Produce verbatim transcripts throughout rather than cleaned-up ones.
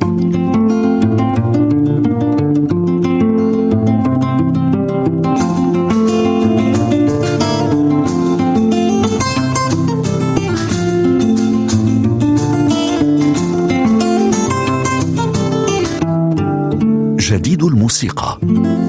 جديد الموسيقى.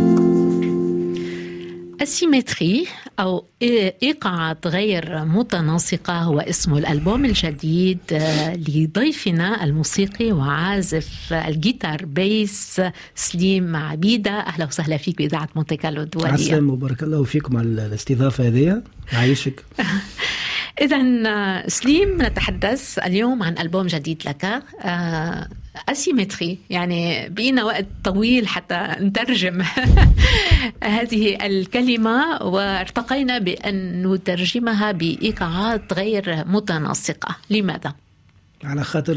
السيمتري أو إيقاعات غير متناسقة هو اسم الألبوم الجديد لضيفنا الموسيقي وعازف الجيتار بيس سليم عبيدة. أهلا وسهلا فيك بإذاعة مونتي كارلو الدولية. عسلام وبارك الله فيكم على الاستضافة هذه. عايشك. إذن سليم، نتحدث اليوم عن ألبوم جديد لك أسيمتري. يعني بقينا وقت طويل حتى نترجم هذه الكلمة، وارتقينا بأن نترجمها بإيقاعات غير متناسقة. لماذا؟ على خاطر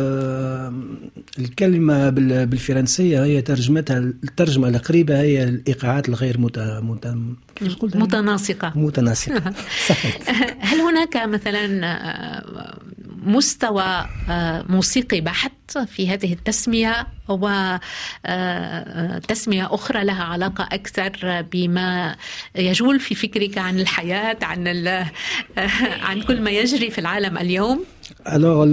الكلمة بالفرنسية هي ترجمتها، الترجمة القريبة هي الإيقاعات الغير مت... مت... متناسقة متناسقة. هل هناك مثلا مستوى موسيقي بحت في هذه التسمية، وتسمية أخرى لها علاقة أكثر بما يجول في فكرك عن الحياة، عن عن كل ما يجري في العالم اليوم؟ alors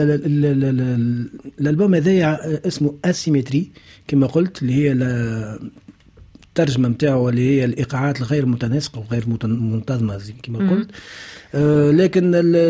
الالبوم هذا اسمه اسيمتري كما قلت، اللي هي الترجمه نتاعو اللي هي الايقاعات الغير متناسقه وغير منتظمه كما قلت. آه لكن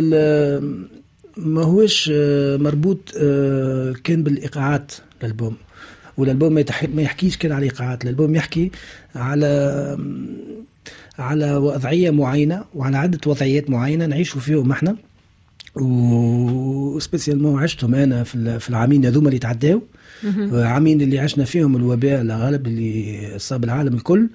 ما هوش مربوط آه كان بالايقاعات الالبوم، والالبوم ما يحكيش كان على الايقاعات. الالبوم يحكي على على وضعيه معينه وعلى عده وضعيات معينه نعيشوا فيهم احنا، وسبيسيالمون عشتهم انا في العامين هذوما اللي تعداو، عامين اللي عشنا فيهم الوباء الغالب اللي صاب العالم الكل.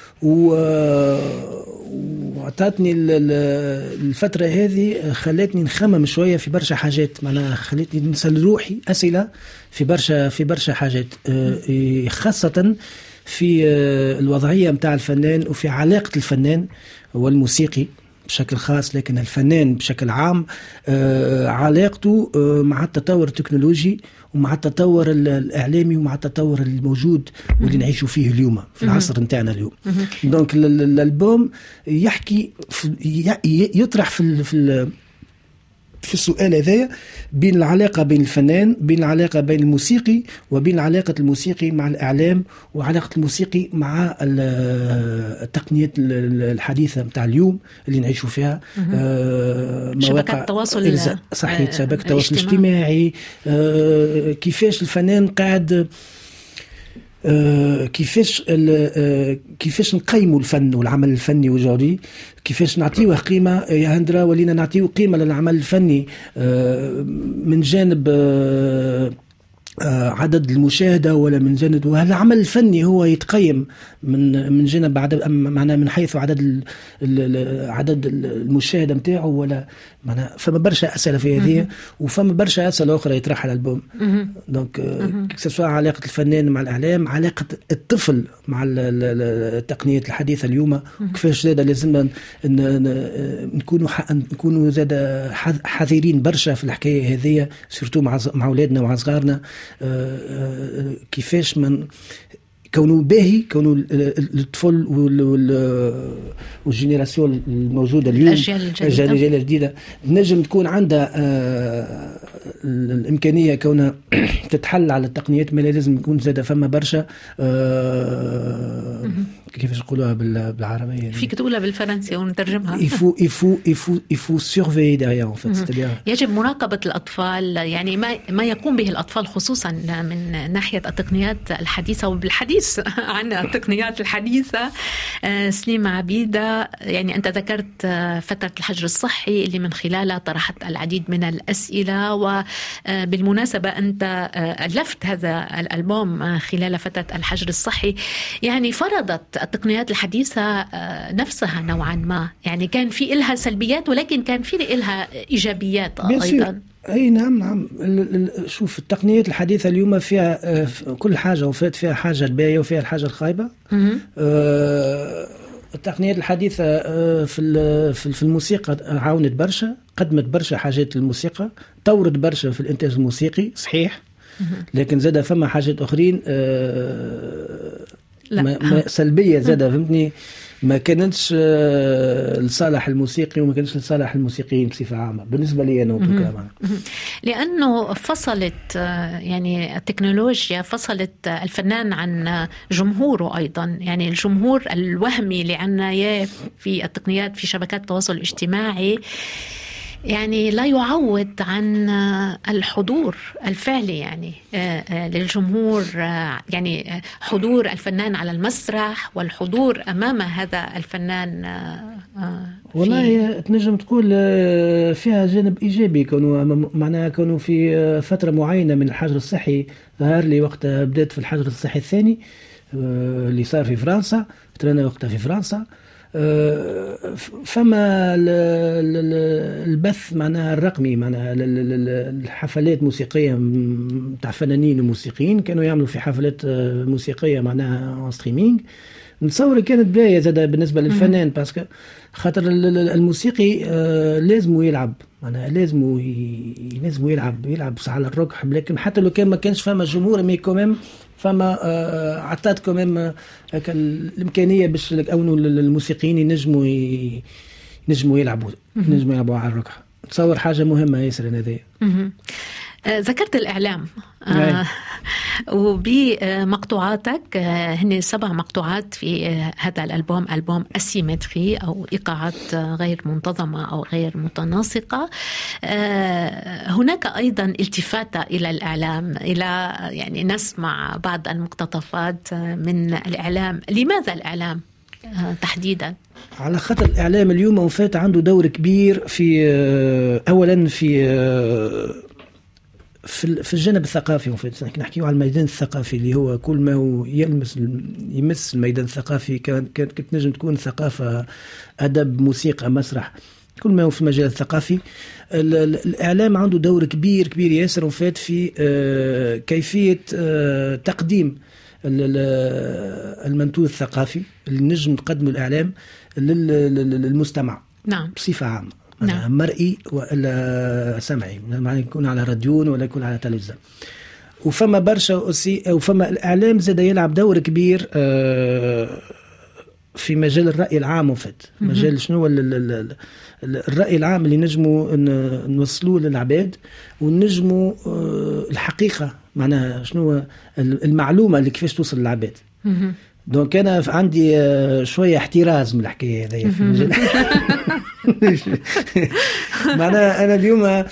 وعطاتني الفترة هذه خلتني نخمم شوية في برشا حاجات، معناها خلتني نسأل روحي أسئلة في برشا في برشا حاجات، خاصة في الوضعية متاع الفنان وفي علاقة الفنان والموسيقي بشكل خاص، لكن الفنان بشكل عام آه علاقته آه مع التطور التكنولوجي ومع التطور الإعلامي ومع التطور الموجود واللي نعيشوا فيه اليوم في العصر نتاعنا اليوم. دونك الألبوم يحكي يطرح في في في السؤال هذا بين العلاقة بين الفنان، بين العلاقة بين الموسيقي، وبين علاقة الموسيقي مع الإعلام، وعلاقة الموسيقي مع التقنيات الحديثة متاع اليوم اللي نعيشوا فيها. آه شبكة التواصل صحيح، شبكة التواصل الاجتماعي. آه كيفاش الفنان قاعد آه كيفاش آه كيفاش نقيموا الفن والعمل الفني وجودي، كيفاش نعطيوه قيمة يا هندرا، ولينا نعطيوه قيمة للعمل الفني آه من جانب آه عدد المشاهدة ولا من جانب، وهل العمل الفني هو يتقيم من من جانب عدد، معناه من حيث عدد عدد المشاهدة متاعه ولا معناه. فما برشا أسئلة في هذه، وفما برشا أسئلة أخرى يطرحها الألبوم. دونك سواء علاقة الفنان مع الإعلام، علاقة الطفل مع التقنيات الحديثة اليوم، وكيفاش زاد لازم نكونوا نكونوا زاد حذرين برشا في الحكاية هذه، سورتو مع مع أولادنا ومع صغارنا. كيفاش من كونوا باهي، كونوا الطفل والجينيراسيون الموجودة اليوم، الأجيال الجديدة نجم تكون عندها الإمكانية كونها تتحل على التقنيات، ما لازم يكون زادة فما برشا كيفاش نقولوها بالعربية، فيك تقولها بالفرنسي ونترجمها. يفو يفو يفو يفو سيرفي داريا. يجب مراقبة الأطفال، يعني ما ما يقوم به الأطفال خصوصا من ناحية التقنيات الحديثة. وبالحديث عن التقنيات الحديثة، سليم عبيدة، يعني أنت ذكرت فترة الحجر الصحي اللي من خلالها طرحت العديد من الأسئلة، وبالمناسبة أنت ألفت هذا الألبوم خلال فترة الحجر الصحي. يعني فرضت التقنيات الحديثة نفسها نوعا ما، يعني كان في إلها سلبيات ولكن كان في إلها إيجابيات أيضا. أي نعم نعم. شوف التقنيات الحديثة اليوم فيها كل حاجة، وفات فيها حاجة الباية وفيها الحاجة الخايبة. آه التقنيات الحديثة آه في في الموسيقى عاونت برشا، قدمت برشا حاجات للموسيقى، طورت برشا في الإنتاج الموسيقي صحيح. لكن زاد فما حاجات اخرين ما سلبيه زاد فهمتني، ما كانتش لصالح الموسيقي وما كانتش لصالح الموسيقيين بصفه عامه بالنسبه لي انا وكمان، لانه فصلت يعني التكنولوجيا فصلت الفنان عن جمهوره ايضا. يعني الجمهور الوهمي اللي عنا اياه في التقنيات في شبكات التواصل الاجتماعي يعني لا يعوض عن الحضور الفعلي يعني للجمهور، يعني حضور الفنان على المسرح والحضور أمام هذا الفنان. والله تنجم تقول فيها جانب إيجابي، كانوا معناها كانوا في فترة معينة من الحجر الصحي، ظهر لي وقت بدأت في الحجر الصحي الثاني اللي صار في فرنسا، ترانا وقتها في فرنسا، فما البث معناها الرقمي، معناها الحفلات موسيقية تاع فنانين وموسيقيين كانوا يعملوا في حفلات موسيقية معناها ستريمينج. نتصور كانت بداية زادة بالنسبة للفنان، باسكو خاطر الموسيقي لازم يلعب، معناها لازم لازم يلعب يلعب على الركح، لكن حتى لو كان ما كانش فما جمهور مي كوميم فما عطات كوميم الامكانيه باش انه الموسيقيين ينجموا ينجموا يلعبوا ينجموا يلعبوا على الركح. تصور حاجه مهمه ياسر هذه. ذكرت الإعلام آه وبمقطوعاتك هن سبع مقطوعات في هذا الألبوم، ألبوم أسيمتري أو إيقاعات غير منتظمة أو غير متناسقة. آه هناك أيضا التفاتة إلى الإعلام، إلى يعني نسمع بعض المقتطفات من الإعلام. لماذا الإعلام آه تحديدا؟ على خاطر الإعلام اليوم وفات عنده دور كبير في أولا في في في الجانب الثقافي، وفات نحكيو على الميدان الثقافي اللي هو كل ما هو يلمس يمس الميدان الثقافي، كانت كانت نجم تكون ثقافة، أدب، موسيقى، مسرح، كل ما هو في المجال الثقافي. الإعلام عنده دور كبير كبير ياسر وفات في كيفية تقديم المنتوج الثقافي اللي نجم نقدمه الإعلام للمستمع. نعم. بصفة عامة. نعم. مرئي ولا سمعي، يعني يكون على راديون ولا يكون على تلفزيون. وفما برشا أوسي، وفما الإعلام زاد يلعب دور كبير في مجال الرأي العام، وفات مجال شنو الرأي العام اللي نجموا نوصلوه للعباد ونجموا الحقيقة، معناها شنو المعلومة اللي كيفاش توصل للعباد. دونك أنا عندي شوية احتراز من الحكاية هذه في المجال. معناها أنا اليوم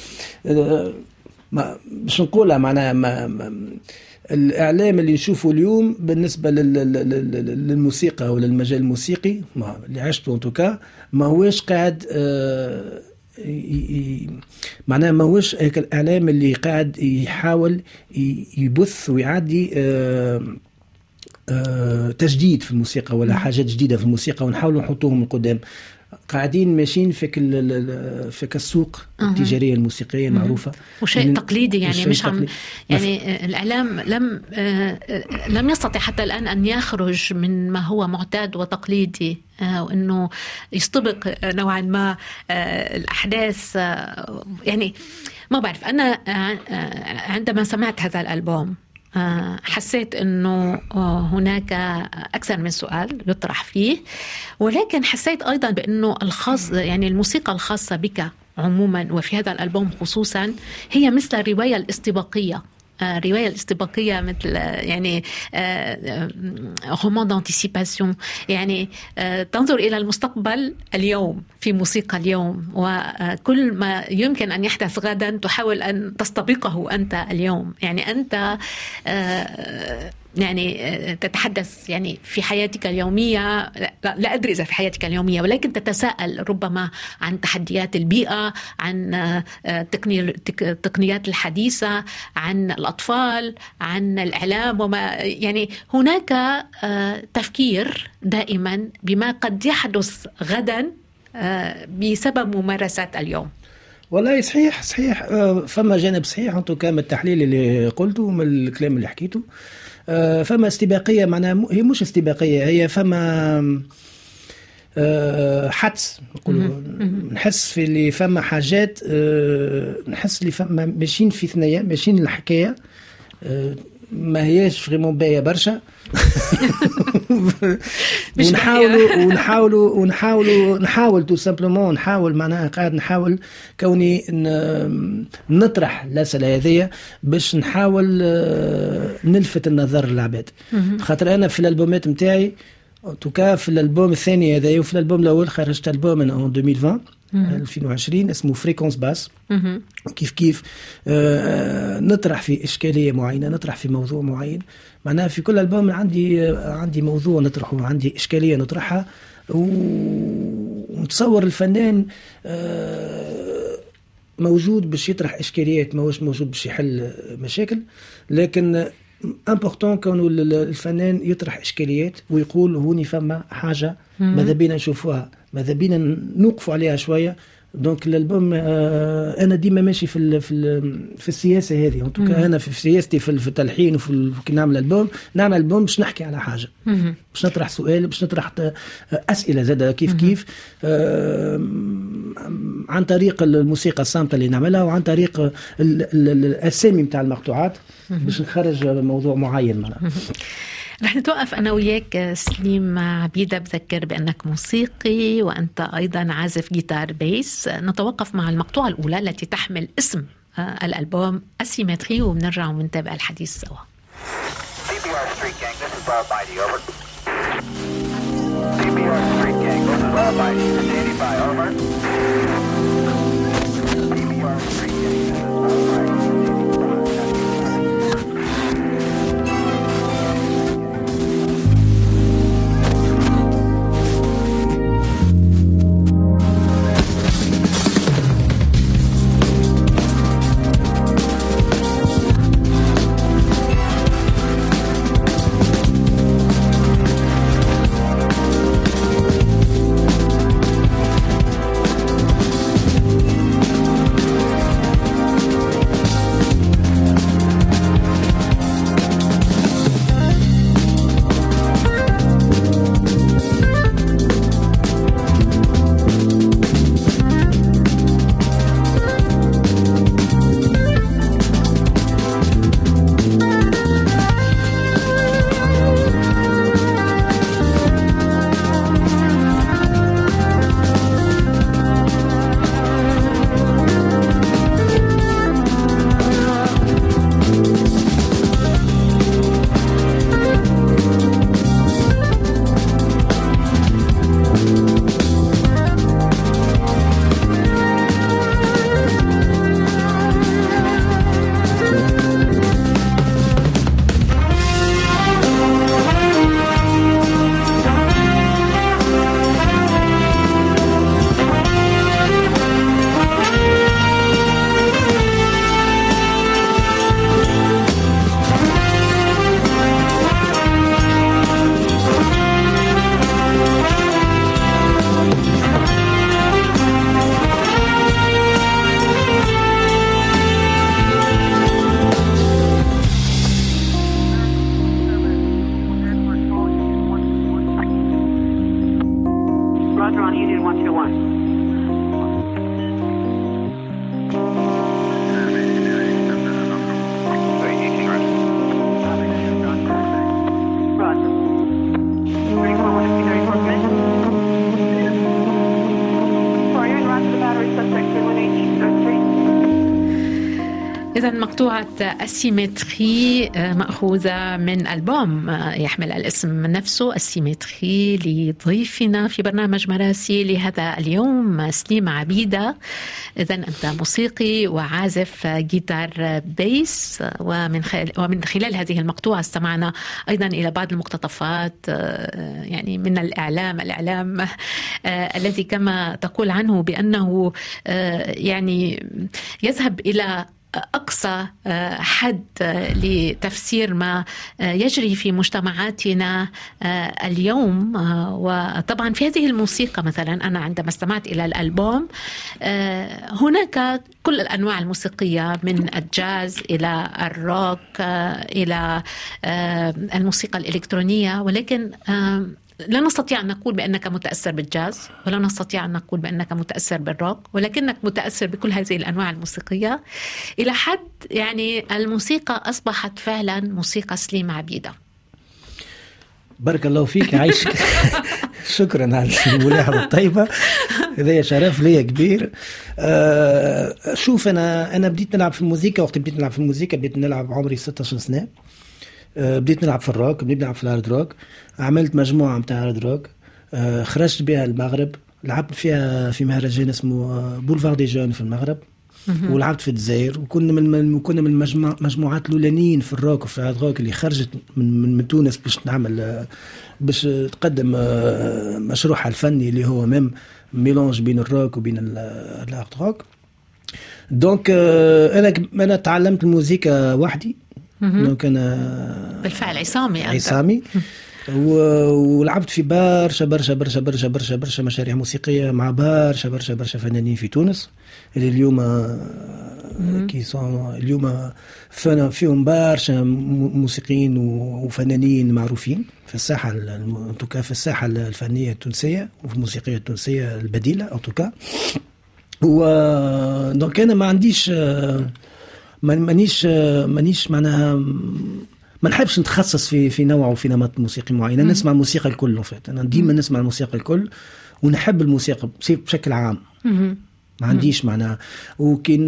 باش نقولها، معناها ما ما الإعلام اللي نشوفه اليوم بالنسبة للموسيقى ولا المجال الموسيقي ما اللي عشته انتوكا ما هوش قاعد آه معناها ما هوش هيك الإعلام اللي قاعد يحاول يبث ويعدي آه آه تجديد في الموسيقى ولا حاجات جديدة في الموسيقى ونحاولوا نحطوهم من قدام. قاعدين ماشيين في في السوق التجاريه الموسيقيه المعروفه وشيء تقليدي، يعني مش عم يعني الاعلام لم لم يستطع حتى الان ان يخرج من ما هو معتاد وتقليدي، وانه يستبق نوعا ما الاحداث. يعني ما بعرف، انا عندما سمعت هذا الالبوم حسيت أنه هناك أكثر من سؤال يطرح فيه، ولكن حسيت أيضا بأنه الخاص يعني الموسيقى الخاصة بك عموما وفي هذا الألبوم خصوصا هي مثل الرواية الاستباقية. الرواية الاستباقية مثل يعني رومان دانتيسيباسيون، يعني تنظر إلى المستقبل اليوم في موسيقى اليوم، وكل ما يمكن أن يحدث غدا تحاول أن تستبقه أنت اليوم. يعني أنت يعني تتحدث يعني في حياتك اليومية، لا أدري إذا في حياتك اليومية، ولكن تتساءل ربما عن تحديات البيئة، عن التقنيات الحديثة، عن الأطفال، عن الإعلام، وما يعني هناك تفكير دائما بما قد يحدث غدا بسبب ممارسات اليوم. والله صحيح صحيح، فما جانب صحيح أنتو كان التحليل اللي قلته ومن الكلام اللي حكيته. فما استباقية، معناها هي مش استباقية، هي فما حدس نقولوا، نحس في اللي فما حاجات، نحس اللي فما ماشيين في ثنايا، ماشيين الحكاية ما هياش فريمون باية برشا. ونحاولوا ونحاولوا ونحاولوا نحاول تو سامبلومون نحاول معناها قاعد نحاول كوني نطرح الأسئلة هذه باش نحاول نلفت النظر للعباد. خاطر أنا في الألبومات متاعي توكا في الألبوم الثاني هذا وفي الألبوم الأول خرجت ألبوم من ألفين ألفين وعشرين اسمه فريكونس باس. كيف كيف آه نطرح في إشكالية معينة، نطرح في موضوع معين. معناها في كل ألبوم عندي عندي موضوع نطرحه، عندي إشكالية نطرحها، ونتصور الفنان آه موجود باش يطرح إشكاليات، ما هوش موجود باش يحل مشاكل. لكن امبورطون كونه الفنان يطرح إشكاليات ويقول هوني فما حاجة ماذا بينا نشوفوها، ماذا بينا نوقفوا عليها شوية. دونك الالبوم آه انا ديما ماشي في ال في ال في السياسه هذه. ان توكا انا في سياستي في التلحين وفي كي نعمل البوم نعمل البوم باش نحكي على حاجه، باش نطرح سؤال، باش نطرح اسئله زاده كيف كيف آه عن طريق الموسيقى الصامته اللي نعملها وعن طريق الاسامي نتاع المقطوعات باش نخرج موضوع معين. معناها رح نتوقف أنا وياك سليم عبيدة، بذكر بأنك موسيقي وأنت أيضا عازف جيتار بيس. نتوقف مع المقطوعة الأولى التي تحمل اسم الألبوم أسيمتري وبنرجع ونتابع الحديث سوا. إذا مقطوعة أسيمتري مأخوذة من ألبوم يحمل الاسم نفسه أسيمتري لضيفنا في برنامج مراسي لهذا اليوم سليم عبيدة. إذا أنت موسيقي وعازف جيتار بيس، ومن خلال, ومن خلال هذه المقطوعة استمعنا أيضا إلى بعض المقتطفات يعني من الإعلام الإعلام الذي كما تقول عنه بأنه يعني يذهب إلى أقصى حد لتفسير ما يجري في مجتمعاتنا اليوم. وطبعا في هذه الموسيقى مثلا أنا عندما استمعت إلى الألبوم هناك كل الأنواع الموسيقية من الجاز إلى الروك إلى الموسيقى الإلكترونية، ولكن لا نستطيع أن نقول بأنك متأثر بالجاز، ولا نستطيع أن نقول بأنك متأثر بالروك، ولكنك متأثر بكل هذه الأنواع الموسيقية إلى حد يعني الموسيقى أصبحت فعلا موسيقى سليم عبيدة. بارك الله فيك، عايشك. شكرا على الملاحظة الطيبة، هذا شرف لي كبير. أه شوف أنا أنا بديت نلعب في الموسيقى، وقت بديت نلعب في الموسيقى بديت نلعب عمري ستة عشر سنة. أه بديت نلعب في الروك، بديت نلعب في الهارد روك، عملت مجموعة متاع هارد روك، أه خرجت بها المغرب، لعبت فيها في مهرجان اسمه بولفار دي جون في المغرب، ولعبت في الجزائر، وكنا من كنا من المجموع مجموعات الاولانيين في الروك وفي الهارد روك اللي خرجت من, من, من تونس باش نعمل باش تقدم مشروعها الفني اللي هو ميم ميلونج بين الروك وبين الهارد روك. دونك انا انا تعلمت الموسيقى وحدي. دونك انا بالفعل عصامي عصامي ولعبت في برشا برشا برشا برشا برشا برشا مشاريع موسيقية مع برشا برشا برشا فنانين في تونس اللي اليوم كي صار اليوم فانا فيهم برشا موسيقيين وفنانين معروفين في الساحة انتوكا في الساحة الفنية التونسية وفي الموسيقية التونسية البديلة انتوكا. و دونك انا ما عنديش مانيش مانيش معناها ما نحبش نتخصص في في نوع وفي نمط موسيقي معين. انا نسمع الموسيقى الكل فات، انا ديما نسمع الموسيقى الكل ونحب الموسيقى بشكل عام، ما عنديش معناها. وكين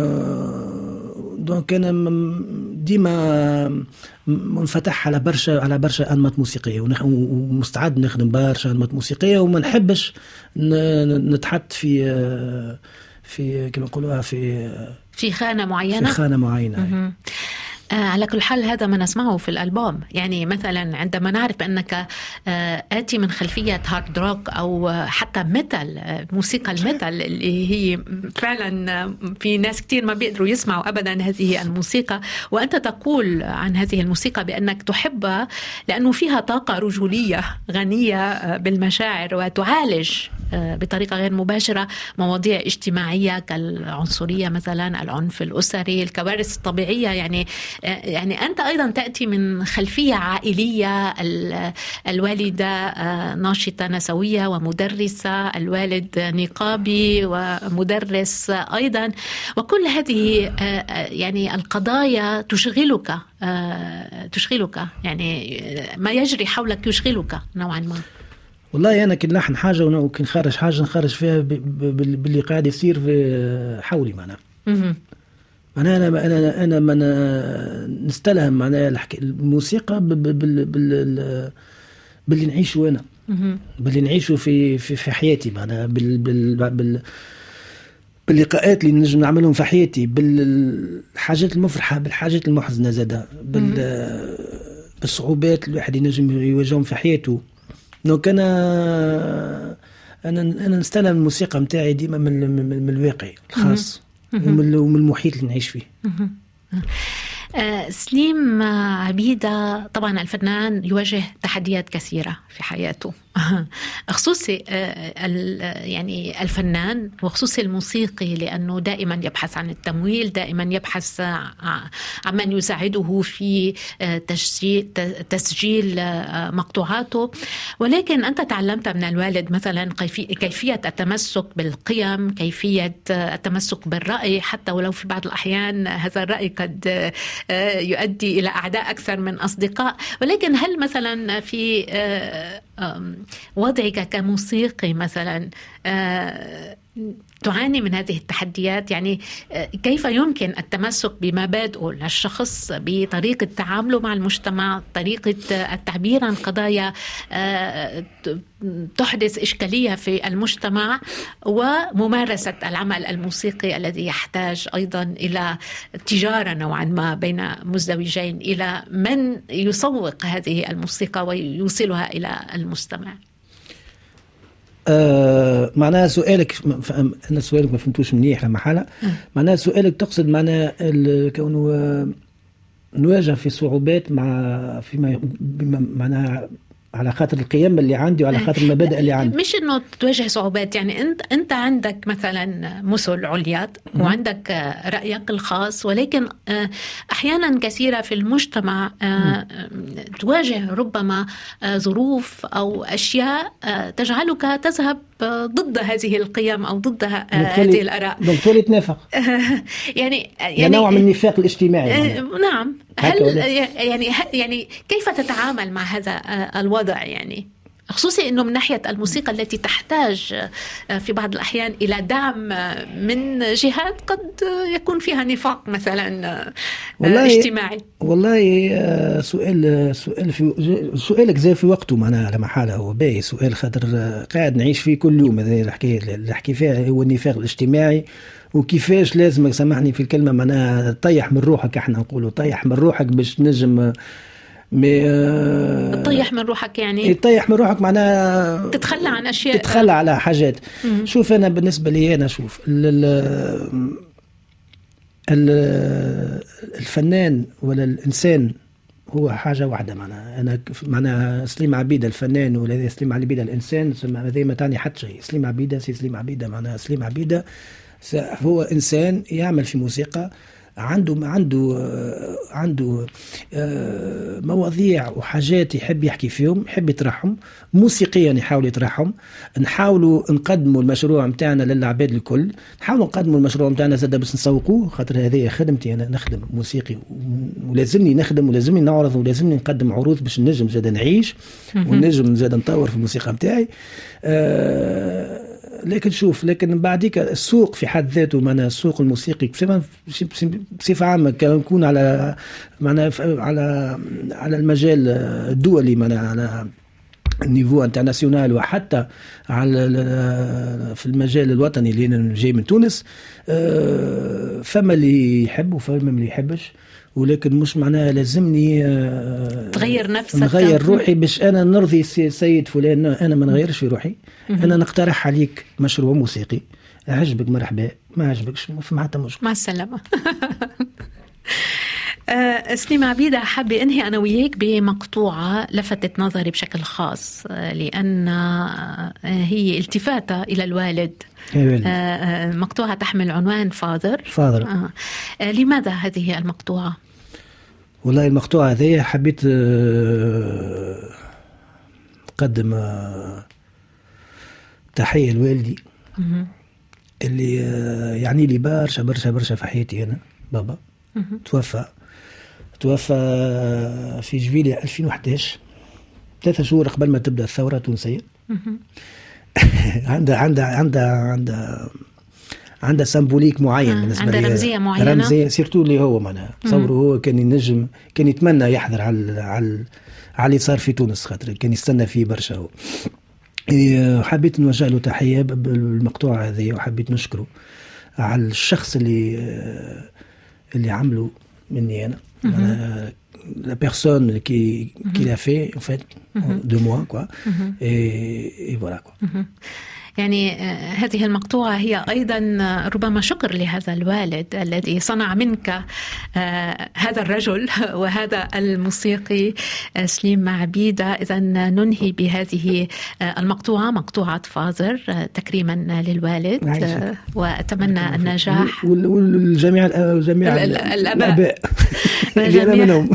دونك انا ديما منفتح على برشا على برشا انماط موسيقيه ومستعد نخدم برشا انماط موسيقيه، وما نحبش نتحط في في كما نقولوها في في خانه معينه في خانه معينه. على كل حال هذا ما نسمعه في الألبوم. يعني مثلا عندما نعرف أنك آتي من خلفية هارد روك أو حتى ميتال، موسيقى الميتال اللي هي فعلا في ناس كتير ما بيقدروا يسمعوا أبدا هذه الموسيقى، وأنت تقول عن هذه الموسيقى بأنك تحبها لأنه فيها طاقة رجولية غنية بالمشاعر وتعالج بطريقة غير مباشرة مواضيع اجتماعية كالعنصرية مثلا، العنف الأسري، الكوارث الطبيعية. يعني يعني أنت أيضا تأتي من خلفية عائلية، الوالدة ناشطة نسوية ومدرسة، الوالد نقابي ومدرس أيضا، وكل هذه يعني القضايا تشغلك تشغلك يعني ما يجري حولك يشغلك نوعا ما. والله أنا كن لحن حاجة وكن خارج حاجة نخرج فيها باللي قاعد يصير في حولي معنا. أنا أنا أنا أنا من نستلهم معناها الموسيقى بال بال باللي نعيشه أنا، باللي نعيشه في في في حياتي معناها بال بال بال باللقاءات اللي نجم نعملهم في حياتي، بالحاجات المفرحة بالحاجات المحزنة زادة، بال بالصعوبات اللي الواحد ينجم يواجههم في حياته. دونك أنا أنا أنا نستلهم الموسيقى متاعي ديما من من, من الواقع الخاص ومن المحيط اللي نعيش فيه. آه سليم عبيدة طبعا الفنان يواجه تحديات كثيرة في حياته، خصوصي آه يعني الفنان وخصوصي الموسيقي، لأنه دائما يبحث عن التمويل، دائما يبحث عن من يساعده في آه تسجيل, تسجيل آه مقطوعاته. ولكن أنت تعلمت من الوالد مثلا كيفية التمسك بالقيم، كيفية التمسك بالرأي، حتى ولو في بعض الأحيان هذا الرأي قد يؤدي إلى أعداء أكثر من أصدقاء. ولكن هل مثلا في وضعك كموسيقي مثلا تعاني من هذه التحديات؟ يعني كيف يمكن التمسك بمبادئه للشخص، بطريقة تعامله مع المجتمع، طريقة التعبير عن قضايا تحدث إشكالية في المجتمع، وممارسة العمل الموسيقي الذي يحتاج أيضا إلى تجارة نوعا ما بين مزدوجين، إلى من يسوق هذه الموسيقى ويوصلها إلى المستمع؟ آه معناها سؤالك أنا سؤالك ما فهمتوش منيح لما حالة. معناها سؤالك تقصد معناها كونه نواجه في صعوبات مع فيما معناها على خاطر القيم اللي عندي وعلى خاطر المبادئ اللي عندي. مش انه تواجه صعوبات، يعني انت انت عندك مثلا مثل عليات وعندك رايك الخاص، ولكن احيانا كثيره في المجتمع تواجه ربما ظروف او اشياء تجعلك تذهب ضد هذه القيم او ضد هذه الاراء. بالتالي تنافق. يعني يعني نوع من النفاق الاجتماعي. يعني نعم. هل يعني يعني كيف تتعامل مع هذا الوضع، يعني خصوصا انه من ناحيه الموسيقى التي تحتاج في بعض الاحيان الى دعم من جهات قد يكون فيها نفاق مثلا والله اجتماعي؟ والله سؤال سؤال في سؤالك زي في وقته، معناها على محاله هو باهي سؤال، خاطر قاعد نعيش فيه كل يوم. هذه الحكايه اللي نحكي فيها هو النفاق الاجتماعي، وكيفاش لازم سامحني في الكلمه معناها طيح من روحك، احنا نقولوا طيح من روحك باش نجم مي تطيح من روحك، يعني تطيح من روحك معناها تتخلى عن اشياء، تتخلى على حاجات. مم. شوف انا بالنسبه لي انا شوف ال ال الفنان ولا الانسان هو حاجه واحده. معناها انا معناها سليم عبيده الفنان ولا سليم عبيده الانسان، هذا ما تعني حتى شيء. سليم عبيده سي سليم عبيده، معناها سليم عبيده هو انسان يعمل في موسيقى، عنده عنده عنده مواضيع وحاجات يحب يحكي فيهم، يحب يطرحهم موسيقيا، يحاول يطرحهم. نحاولوا نقدموا المشروع متاعنا للعباد الكل، نحاولوا نقدموا المشروع متاعنا زاد بس نسوقوه، خاطر هذه خدمتي انا، نخدم موسيقي ولازمني نخدم ولازمني نعرض ولازمني نقدم عروض باش نجم زاد نعيش ونجم زاد نطور في الموسيقى متاعي. أه لكن شوف، لكن بعديك السوق في حد ذاته، معنا السوق الموسيقي بصفة عامة نكون على معنا على على المجال الدولي، معنا على النيفو انترناسيونال، وحتى على في المجال الوطني اللي انا جاي من تونس. فما اللي يحب وفما اللي يحبش، ولكن مش معناها لازمني تغير نفسك، نغير روحي باش انا نرضي سيد فلان. انا ما نغيرش في روحي، انا نقترح عليك مشروع موسيقي، عجبك مرحبا، ما عجبكش ما حتى مشكل، مع السلامه. سليم عبيدة، حابة أنهي أنا وياك بمقطوعة لفتت نظري بشكل خاص، لأن هي التفاتة إلى الوالد. مقطوعة تحمل عنوان فاذر. فاذر. آه. لماذا هذه المقطوعة؟ والله المقطوعة هذه حبيت أقدم تحية لوالدي اللي يعني لي برشا برشا برشا في حياتي. أنا بابا توفى توفى في جويلية ألفين وإحدى عشر، ثلاثة شهور قبل ما تبدأ الثورة التونسية. عندها عندها عندها عندها عندها سمبوليك معين آه. بالنسبة لي، رمزية معينة، رمزية سيرتو اللي هو معناها تصور هو كان ينجم، كان يتمنى يحضر على على على اللي صار في تونس، خاطر كان يستنى فيه برشا هو. حبيت نوجه له تحية بالمقطوعة هذه، وحبيت نشكره على الشخص اللي اللي عمله مني أنا. أنا la personne qui, qui l'a fait en fait de moi quoi. et, et voilà quoi. يعني هذه المقطوعة هي أيضا ربما شكر لهذا الوالد الذي صنع منك هذا الرجل وهذا الموسيقي سليم عبيدة. إذا ننهي بهذه المقطوعة، مقطوعة فاذر، تكريما للوالد، عايشة. وأتمنى النجاح والجميع جميع الآباء اللي أنا منهم.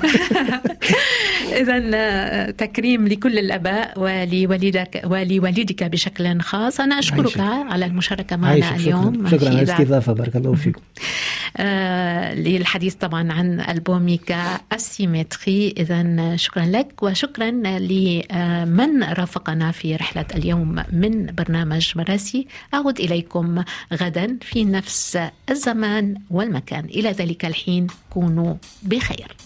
إذا تكريم لكل الآباء ولوالدك ولوالدك بشكل خاص. أنا أشكرك على المشاركة معنا اليوم. شكرا على الاستضافة، بارك الله فيكم. آه للحديث طبعا عن ألبومك السيمتري. إذا شكرا لك، وشكرا لمن رافقنا في رحلة اليوم من برنامج مراسي. أعود إليكم غدا في نفس الزمان والمكان. إلى ذلك الحين كونوا بخير.